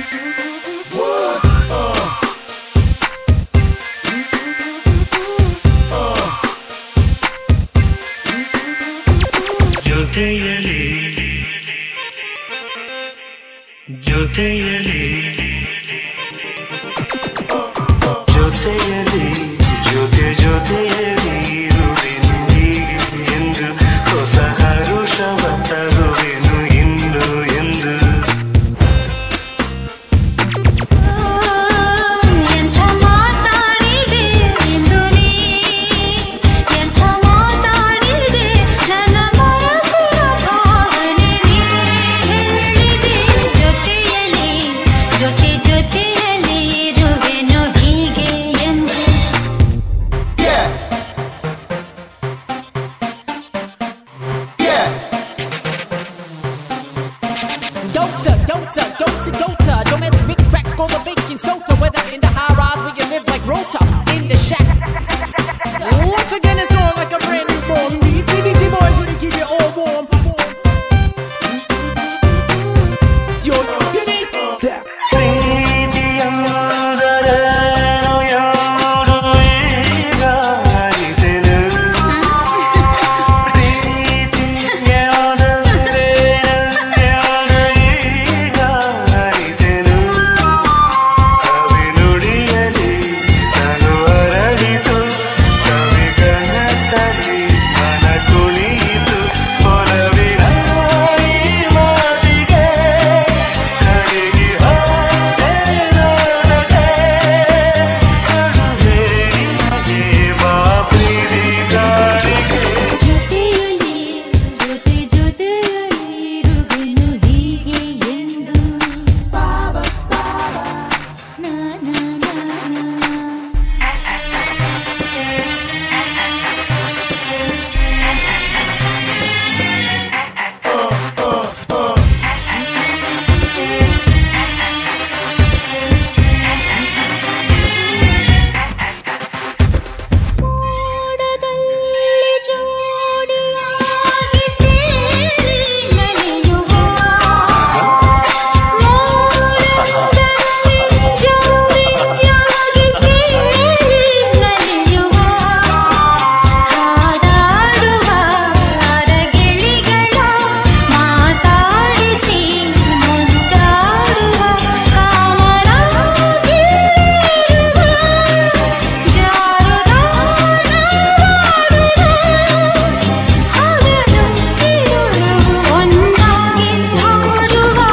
ಜೊತೆಯಲಿ ಜೊತೆಯಲಿ ಜೊತೆಯಲಿ ಜೊತೆ ಜೊತೆಯಲಿ ಇರುವೆನು ಹೀಗೆ ಎಂದು ಹೊಸ ಹರುಷವ ತರುವೆನು ಇಂದು ಎಂದು Gota, don't mess with crack or the baking soda. Whether in the high rise where you live like Rota, in the shack. Once again, it's on like a brand new born. We TVT boys, we keep it all warm. Yo, give me that.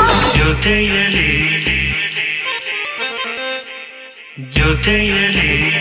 Jotheyali